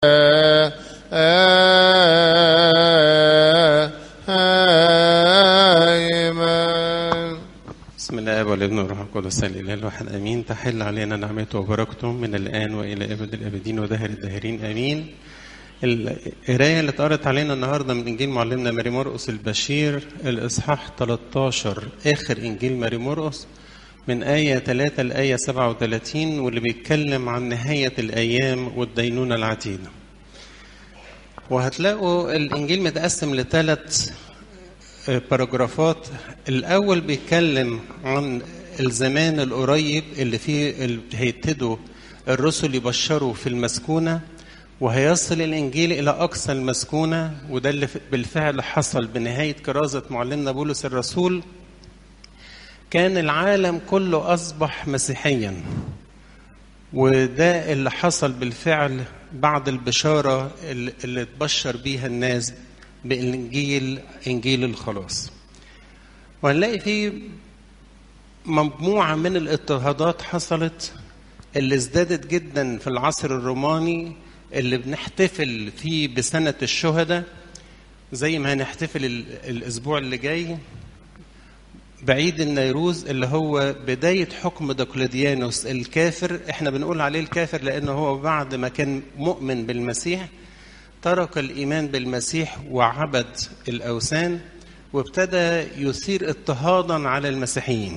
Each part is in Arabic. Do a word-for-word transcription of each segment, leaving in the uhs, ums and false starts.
بسم الله والابن والروح القدس الاله الواحد امين. تحل علينا نعمته وبركته من الان والى ابد الابدين ودهر الداهرين امين. القرايه اللي اتقرت علينا النهارده من انجيل معلمنا ماري مرقس البشير الاصحاح ثلاثة عشر، اخر انجيل ماري مرقس، من آية ثلاثة لآية سبعة وثلاثين، واللي بيتكلم عن نهاية الأيام والدينونة العتيدة. وهتلاقوا الإنجيل متقسم لثلاث باراجرافات. الأول بيتكلم عن الزمان القريب اللي فيه اللي هيبتدوا الرسل يبشروا في المسكونة، وهيصل الإنجيل إلى أقصى المسكونة، وده اللي بالفعل حصل بنهاية كرازة معلمنا بولس الرسول. كان العالم كله أصبح مسيحيا، وده اللي حصل بالفعل بعد البشارة اللي تبشر بيها الناس بإنجيل إنجيل الخلاص. وهنلاقي فيه مجموعة من الاضطهادات حصلت اللي ازدادت جدا في العصر الروماني، اللي بنحتفل فيه بسنة الشهداء زي ما هنحتفل الأسبوع اللي جاي بعيد النيروز، اللي هو بداية حكم دقلديانوس الكافر. احنا بنقول عليه الكافر لأنه هو بعد ما كان مؤمن بالمسيح ترك الإيمان بالمسيح وعبد الأوثان، وابتدى يثير اضطهادا على المسيحيين.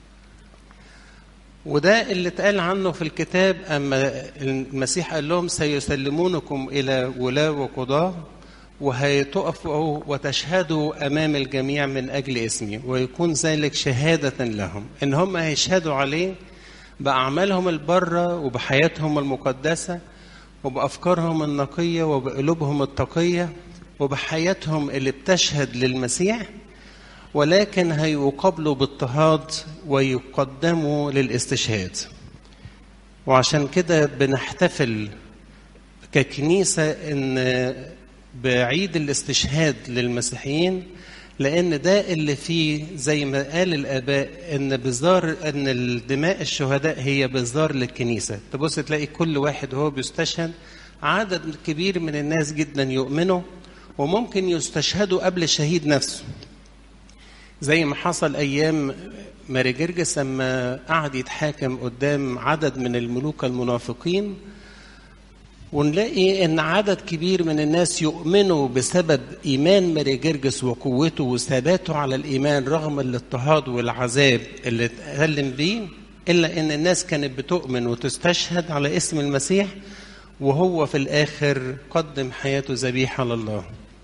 وده اللي اتقال عنه في الكتاب، أما المسيح قال لهم سيسلمونكم إلى ولاة وقضاة، وهيتقفوا وتشهدوا أمام الجميع من أجل اسمي، ويكون ذلك شهادة لهم، إن هم هيشهدوا عليه بأعمالهم البرة وبحياتهم المقدسة وبأفكارهم النقية وبقلوبهم التقية وبحياتهم اللي بتشهد للمسيح، ولكن هيقابلوا باضطهاد ويقدموا للاستشهاد. وعشان كده بنحتفل ككنيسة إن بعيد الاستشهاد للمسيحيين، لأن ده اللي فيه زي ما قال الآباء إن بزار إن الدماء الشهداء هي بزار للكنيسة. تبص تلاقي كل واحد هو بيستشهد عدد كبير من الناس جدا يؤمنوا، وممكن يستشهدوا قبل الشهيد نفسه، زي ما حصل أيام ماري جرجس لما قعد يتحاكم قدام عدد من الملوك المنافقين، ونلاقي ان عدد كبير من الناس يؤمنوا بسبب ايمان ماري جرجس وقوته وثباته على الايمان رغم الاضطهاد والعذاب اللي اتألم بيه، الا ان الناس كانت بتؤمن وتستشهد على اسم المسيح، وهو في الاخر قدم حياته ذبيحه لله.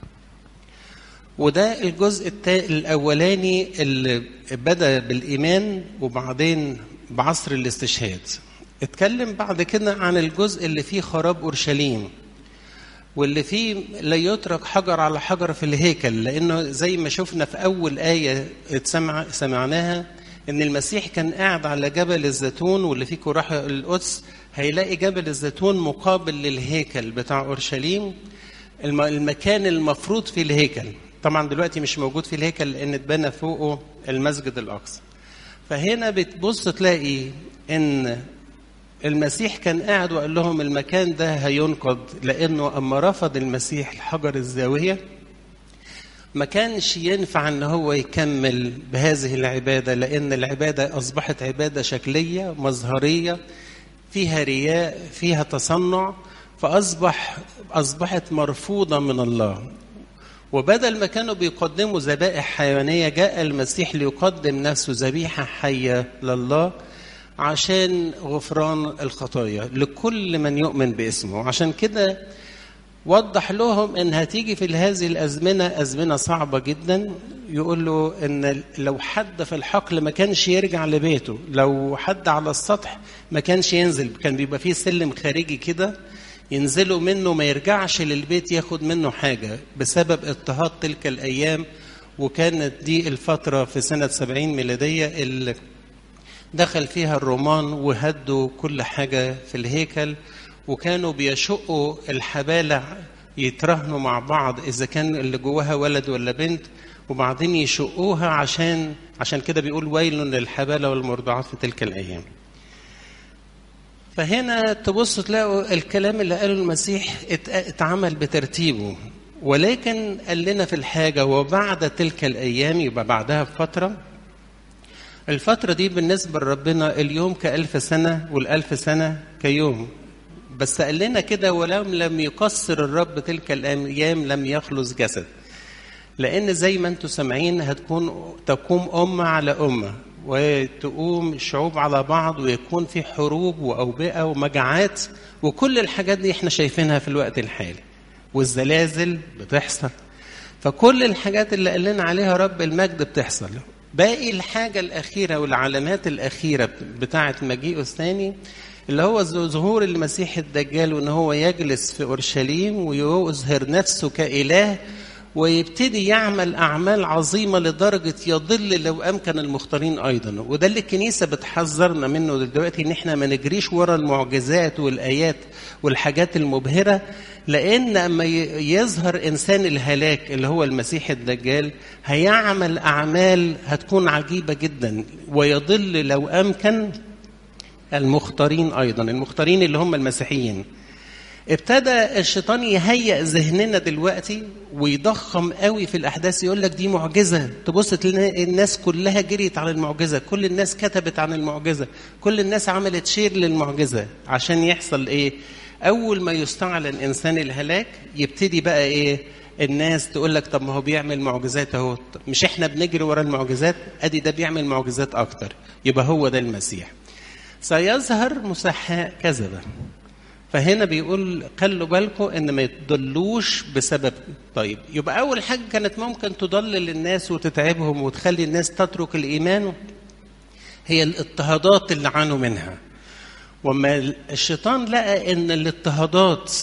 وده الجزء الاولاني اللي بدا بالايمان، وبعدين بعصر الاستشهاد. اتكلم بعد كده عن الجزء اللي فيه خراب أورشليم، واللي فيه لا يترك حجر على حجر في الهيكل، لأنه زي ما شفنا في أول آية اتسمع سمعناها إن المسيح كان قاعد على جبل الزيتون، واللي فيه كراح القدس هيلاقي جبل الزيتون مقابل للهيكل بتاع أورشليم، المكان المفروض في الهيكل. طبعا دلوقتي مش موجود في الهيكل لأن اتبنى فوقه المسجد الأقصى. فهنا بتبص تلاقي إن المسيح كان قاعد وقال لهم المكان ده هينقض، لأنه أما رفض المسيح الحجر الزاوية ما كانش ينفع أن هو يكمل بهذه العبادة، لأن العبادة أصبحت عبادة شكلية مظهرية فيها رياء فيها تصنع، فأصبح أصبحت مرفوضة من الله. وبدل ما كانوا بيقدموا ذبائح حيوانية، جاء المسيح ليقدم نفسه ذبيحة حية لله عشان غفران الخطايا لكل من يؤمن باسمه. عشان كده وضح لهم ان هتيجي في هذه الازمنه ازمنه صعبه جدا. يقول له ان لو حد في الحقل ما كانش يرجع لبيته، لو حد على السطح ما كانش ينزل، كان بيبقى فيه سلم خارجي كده ينزلوا منه، ما يرجعش للبيت ياخد منه حاجه بسبب اضطهاد تلك الايام. وكانت دي الفتره في سنه سبعين ميلاديه اللي دخل فيها الرومان وهدوا كل حاجة في الهيكل، وكانوا بيشقوا الحبالة يترهنوا مع بعض إذا كان اللي جواها ولد ولا بنت، وبعدين يشقوها عشان عشان كده بيقول ويل للحبالة والمرضعات في تلك الأيام. فهنا تبص تلاقوا الكلام اللي قاله المسيح اتعمل بترتيبه، ولكن قال لنا في الحاجة وبعد تلك الأيام، يبقى بعدها بفترة. الفترة دي بالنسبة لربنا اليوم كألف سنة والألف سنة كيوم، بس قال لنا كده ولم لم يقصر الرب تلك الأيام لم يخلص جسد، لأن زي ما انتم سامعين هتكون تقوم أمة على أمة وتقوم شعوب على بعض، ويكون في حروب وأوبئة ومجاعات، وكل الحاجات دي احنا شايفينها في الوقت الحالي، والزلازل بتحصل. فكل الحاجات اللي قال لنا عليها رب المجد بتحصل. باقي الحاجة الأخيرة والعلامات الأخيرة بتاعة مجيئه الثاني اللي هو ظهور المسيح الدجال، وإن هو يجلس في أورشليم ويظهر نفسه كإله، ويبتدي يعمل أعمال عظيمة لدرجة يضل لو أمكن المختارين أيضا. وده اللي الكنيسة بتحذرنا منه دلوقتي، إن إحنا ما نجريش ورا المعجزات والآيات والحاجات المبهرة، لأن أما يظهر إنسان الهلاك اللي هو المسيح الدجال هيعمل أعمال هتكون عجيبة جدا، ويضل لو أمكن المختارين أيضا، المختارين اللي هم المسيحيين. ابتدى الشيطان يهيئ ذهننا دلوقتي ويضخم قوي في الأحداث، يقول لك دي معجزة، تبص تلاقي الناس كلها جريت على المعجزة، كل الناس كتبت عن المعجزة، كل الناس عملت شير للمعجزة، عشان يحصل إيه؟ أول ما يستعلن إنسان الهلاك يبتدي بقى إيه؟ الناس تقول لك طب ما هو بيعمل معجزات اهو، مش إحنا بنجري ورا المعجزات؟ أدي ده بيعمل معجزات أكتر، يبقى هو ده المسيح. سيظهر مسحاء كذبة. فهنا بيقول خلوا بالكم ان ما يضلوش بسبب. طيب يبقى اول حاجه كانت ممكن تضلل الناس وتتعبهم وتخلي الناس تترك الايمان هي الاضطهادات اللي عانوا منها. وما الشيطان لقى ان الاضطهادات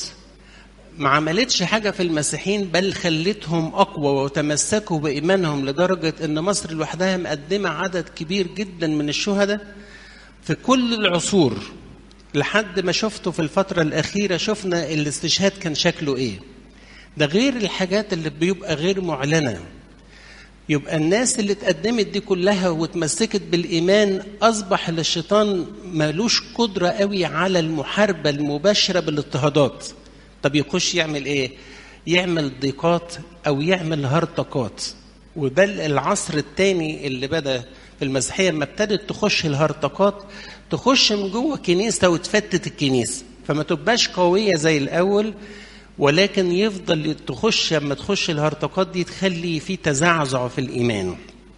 ما عملتش حاجه في المسيحيين، بل خلتهم اقوى وتمسكوا بايمانهم، لدرجه ان مصر لوحدها مقدمه عدد كبير جدا من الشهداء في كل العصور، لحد ما شفته في الفترة الأخيرة شفنا الاستشهاد كان شكله إيه. ده غير الحاجات اللي بيبقى غير معلنة. يبقى الناس اللي اتقدمت دي كلها وتمسكت بالإيمان أصبح للشيطان مالوش قدرة قوي على المحاربة المباشرة بالاضطهادات. طب يخش يعمل إيه؟ يعمل ضيقات أو يعمل هرطقات. وده العصر الثاني اللي بدأ في المسيحية، لما ابتدت تخش الهرطقات تخش من جوه كنيسة وتفتت الكنيسة، فما تبقاش قوية زي الأول، ولكن يفضل تخش لما تخش الهرطقات دي تخلي في تزعزع في الإيمان.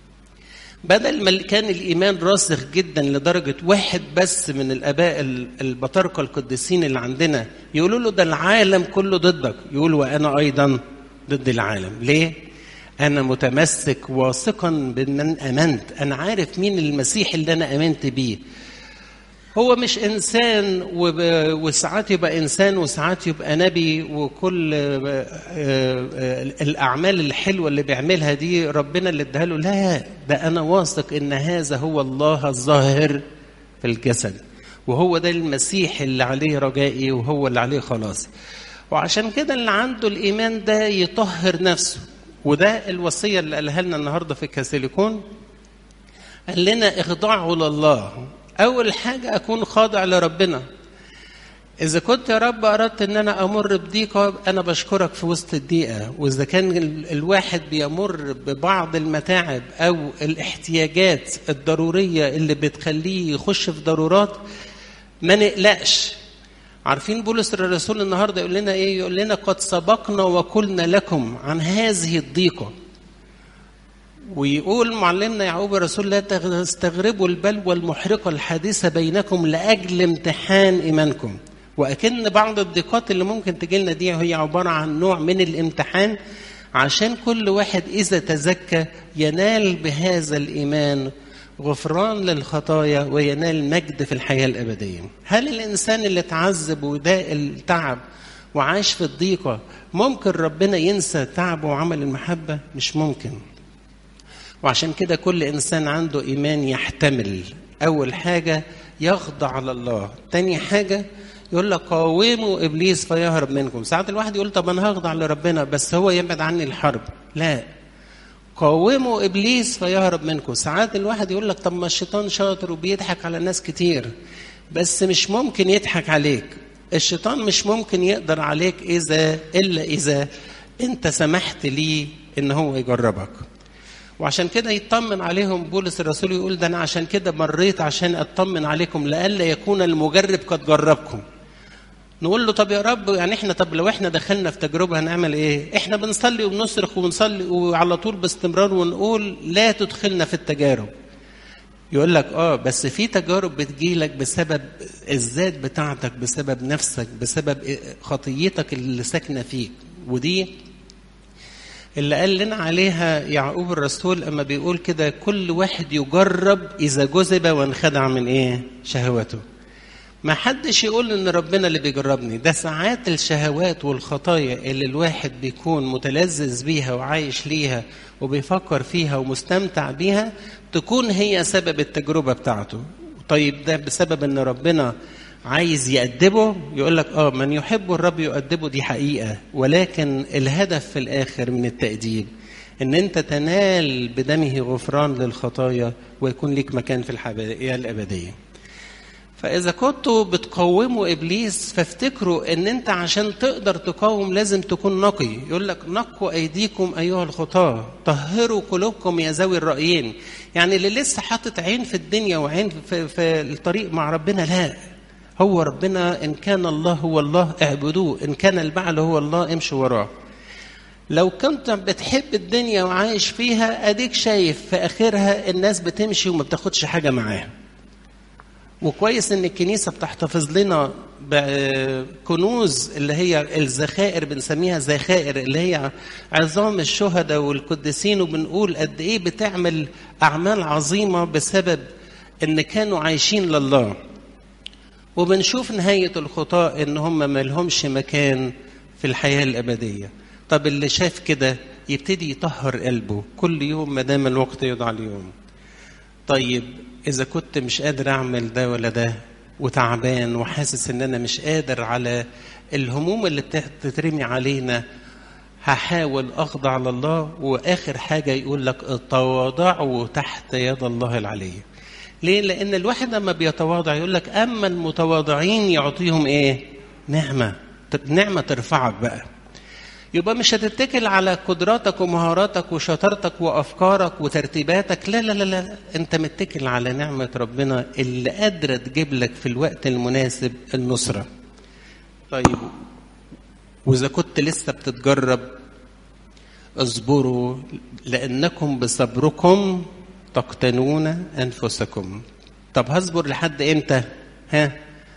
بدل ما كان الإيمان راسخ جدا لدرجة واحد بس من الآباء البطاركة القديسين اللي عندنا يقولوا له ده العالم كله ضدك، يقول وأنا أيضا ضد العالم. ليه؟ أنا متمسك واثقا بمن أمنت، أنا عارف مين المسيح اللي أنا أمنت بيه. هو مش إنسان وساعات يبقى إنسان وساعات يبقى نبي، وكل الأعمال الحلوة اللي بيعملها دي ربنا اللي اداها له. لا، ده أنا واثق إن هذا هو الله الظاهر في الجسد، وهو ده المسيح اللي عليه رجائي وهو اللي عليه خلاص. وعشان كده اللي عنده الإيمان ده يطهر نفسه، وده الوصية اللي قالها لنا النهاردة في الكاثوليكون. قال لنا اخضعوا لله. أول حاجة أكون خاضع لربنا. إذا كنت يا رب أردت أن أنا أمر بضيقة، أنا بشكرك في وسط الضيقة. وإذا كان الواحد بيمر ببعض المتاعب أو الاحتياجات الضرورية اللي بتخليه يخش في ضرورات، ما نقلقش. عارفين بولس الرسول النهاردة يقول لنا إيه؟ يقول لنا قد سبقنا وقلنا لكم عن هذه الضيقة. ويقول معلمنا يعقوب الرسول لا تستغربوا البلوى المحرقة الحادثة بينكم لأجل امتحان إيمانكم. وأكن بعض الضيقات اللي ممكن تجيلنا دي هي عبارة عن نوع من الامتحان، عشان كل واحد إذا تزكى ينال بهذا الإيمان غفران للخطايا وينال مجد في الحياة الأبدية. هل الإنسان اللي تعذب وده التعب وعاش في الضيقة ممكن ربنا ينسى تعبه وعمل المحبة؟ مش ممكن. وعشان كده كل إنسان عنده إيمان يحتمل. أول حاجة يخضع لله، تاني حاجة يقول لك قاوموا إبليس فيهرب منكم. ساعات الواحد يقول طب أنا هخضع لربنا بس هو يبعد عني الحرب. لا، قاوموا إبليس فيهرب منكم. ساعات الواحد يقول لك طب ما الشيطان شاطر وبيضحك على ناس كتير. بس مش ممكن يضحك عليك. الشيطان مش ممكن يقدر عليك إذا إلا إذا أنت سمحت ليه إن هو يجربك. وعشان كده يطمن عليهم بولس الرسول يقول ده أنا عشان كده مريت عشان أطمن عليكم لئلا يكون المجرب قد جربكم. نقول له طب يا رب يعني احنا طب لو احنا دخلنا في تجربة هنعمل ايه؟ احنا بنصلي وبنصرخ وبنصلي وعلى طول باستمرار ونقول لا تدخلنا في التجارب. يقول لك اه بس في تجارب بتجيلك بسبب الذات بتاعتك، بسبب نفسك، بسبب خطيتك اللي ساكنة فيك. ودي اللي قال لنا عليها يعقوب الرسول اما بيقول كده كل واحد يجرب اذا جذب وانخدع من ايه؟ شهوته. ما حدش يقول ان ربنا اللي بيجربني، ده ساعات الشهوات والخطايا اللي الواحد بيكون متلذذ بيها وعايش ليها وبيفكر فيها ومستمتع بيها تكون هي سبب التجربة بتاعته. طيب ده بسبب ان ربنا عايز يأدبه؟ يقول لك اه من يحب الرب يؤدبه، دي حقيقة، ولكن الهدف في الاخر من التأديب ان انت تنال بدمه غفران للخطايا ويكون لك مكان في الحياة الأبدية. فإذا كنتوا بتقوموا إبليس فافتكروا إن أنت عشان تقدر تقاوم لازم تكون نقي. يقول لك نقوا أيديكم أيها الخطاة طهروا قلوبكم يا ذوي الرأيين. يعني اللي لسه حاطط عين في الدنيا وعين في, في الطريق مع ربنا، لا، هو ربنا إن كان الله هو الله اعبدوه، إن كان البعل هو الله امشوا وراه. لو كنت بتحب الدنيا وعايش فيها أديك شايف في آخرها الناس بتمشي وما بتاخدش حاجة معاها. وكويس ان الكنيسه بتحتفظ لنا بكنوز اللي هي الذخائر، بنسميها ذخائر، اللي هي عظام الشهداء والقديسين، وبنقول قد ايه بتعمل اعمال عظيمه بسبب ان كانوا عايشين لله. وبنشوف نهايه الخطاة ان هم ما لهمش مكان في الحياه الابديه. طب اللي شاف كده يبتدي يطهر قلبه كل يوم ما دام الوقت يدعى اليوم. طيب إذا كنت مش قادر أعمل ده ولا ده وتعبان وحاسس إن أنا مش قادر على الهموم اللي بتترمي علينا، هحاول أخضع لله. وآخر حاجة يقول لك تواضعوا تحت يد الله العلي. ليه؟ لأن الواحد لما بيتواضع يقول لك أما المتواضعين يعطيهم إيه؟ نعمة، نعمة ترفعك بقى. يبقى مش هتتكل على قدراتك ومهاراتك وشطارتك وأفكارك وترتيباتك، لا لا لا لا، أنت متكل على نعمة ربنا اللي قادرة تجيب لك في الوقت المناسب النصرة. طيب وإذا كنت لسه بتتجرب اصبروا لأنكم بصبركم تقتنون أنفسكم. طب هصبر لحد إمتى؟ ها؟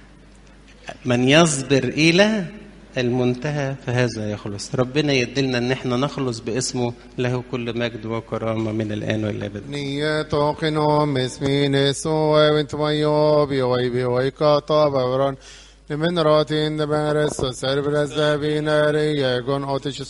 من يصبر إلى المنتهى فهذا يخلص. ربنا يدلنا ان احنا نخلص باسمه، له كل مجد وكرامه من الان والى الابد. نيتوقنو مسمين سوى وانت مايو بيوي بيوي كاتا بوران من راتين دبرس سربرز دبيناري يكون اوتش